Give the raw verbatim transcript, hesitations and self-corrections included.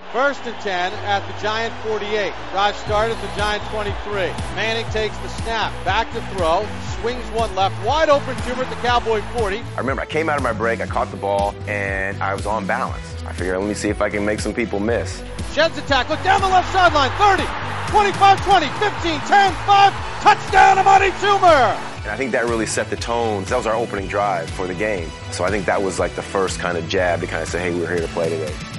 First and ten at the Giant forty-eight. Drive started at the Giant twenty-three. Manning takes the snap. Back to throw. Swings one left. Wide open Jimmer at the Cowboy forty. I remember I came out of my break. I caught the ball, and I was on balance. I figured, let me see if I can make some people miss. Sheds a tackle down the left sideline. thirty, twenty-five, twenty, fifteen, ten, five. Touchdown, Amani Toomer. And I think that really set the tone. That was our opening drive for the game. So I think that was like the first kind of jab to kind of say, hey, we're here to play today.